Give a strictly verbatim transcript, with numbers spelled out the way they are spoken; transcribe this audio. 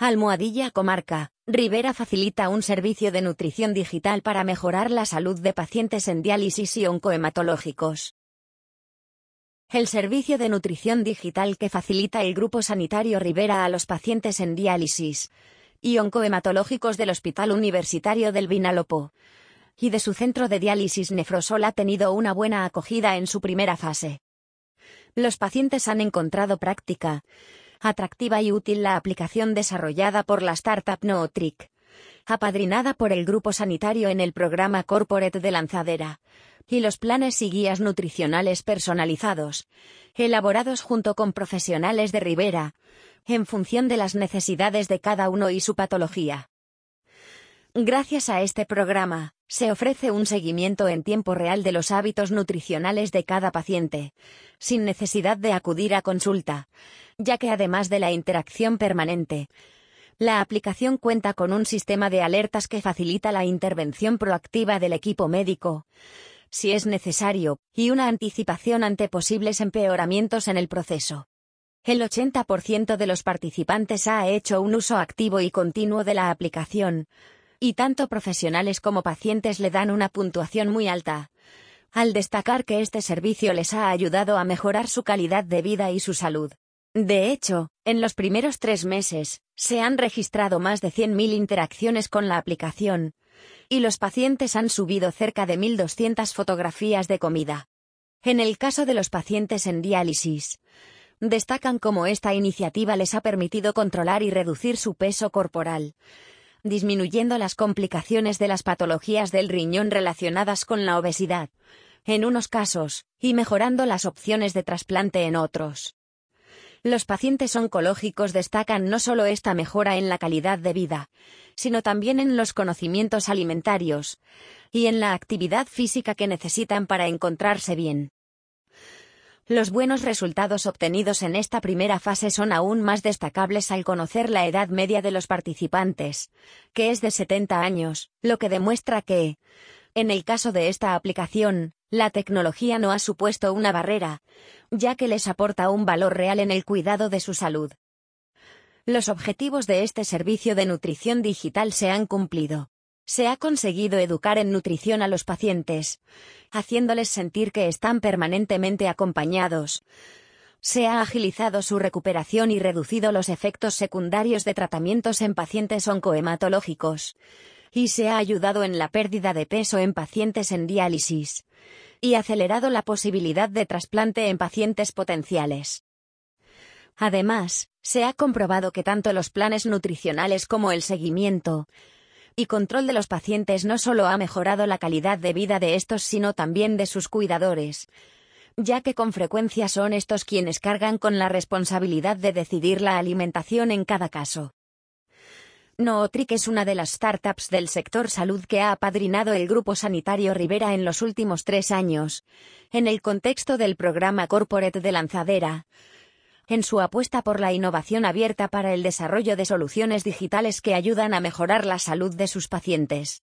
Almohadilla Comarca. Ribera facilita un servicio de nutrición digital para mejorar la salud de pacientes en diálisis y oncohematológicos. El servicio de nutrición digital que facilita el Grupo Sanitario Ribera a los pacientes en diálisis y oncohematológicos del Hospital Universitario del Vinalopó y de su centro de diálisis Nefrosol ha tenido una buena acogida en su primera fase. Los pacientes han encontrado práctica, atractiva y útil la aplicación desarrollada por la startup Nootric, apadrinada por el Grupo Sanitario en el programa Corporate de Lanzadera, y los planes y guías nutricionales personalizados, elaborados junto con profesionales de Ribera, en función de las necesidades de cada uno y su patología. Gracias a este programa, se ofrece un seguimiento en tiempo real de los hábitos nutricionales de cada paciente, sin necesidad de acudir a consulta, ya que además de la interacción permanente, la aplicación cuenta con un sistema de alertas que facilita la intervención proactiva del equipo médico, si es necesario, y una anticipación ante posibles empeoramientos en el proceso. El ochenta por ciento de los participantes ha hecho un uso activo y continuo de la aplicación, y tanto profesionales como pacientes le dan una puntuación muy alta, al destacar que este servicio les ha ayudado a mejorar su calidad de vida y su salud. De hecho, en los primeros tres meses, se han registrado más de cien mil interacciones con la aplicación, y los pacientes han subido cerca de mil doscientas fotografías de comida. En el caso de los pacientes en diálisis, destacan cómo esta iniciativa les ha permitido controlar y reducir su peso corporal, disminuyendo las complicaciones de las patologías del riñón relacionadas con la obesidad, en unos casos, y mejorando las opciones de trasplante en otros. Los pacientes oncológicos destacan no solo esta mejora en la calidad de vida, sino también en los conocimientos alimentarios y en la actividad física que necesitan para encontrarse bien. Los buenos resultados obtenidos en esta primera fase son aún más destacables al conocer la edad media de los participantes, que es de setenta años, lo que demuestra que, en el caso de esta aplicación, la tecnología no ha supuesto una barrera, ya que les aporta un valor real en el cuidado de su salud. Los objetivos de este servicio de nutrición digital se han cumplido. Se ha conseguido educar en nutrición a los pacientes, haciéndoles sentir que están permanentemente acompañados. Se ha agilizado su recuperación y reducido los efectos secundarios de tratamientos en pacientes oncohematológicos, y se ha ayudado en la pérdida de peso en pacientes en diálisis, y acelerado la posibilidad de trasplante en pacientes potenciales. Además, se ha comprobado que tanto los planes nutricionales como el seguimiento y control de los pacientes no solo ha mejorado la calidad de vida de estos sino también de sus cuidadores, ya que con frecuencia son estos quienes cargan con la responsabilidad de decidir la alimentación en cada caso. Nootric es una de las startups del sector salud que ha apadrinado el Grupo Sanitario Ribera en los últimos tres años, en el contexto del programa Corporate de Lanzadera, en su apuesta por la innovación abierta para el desarrollo de soluciones digitales que ayudan a mejorar la salud de sus pacientes.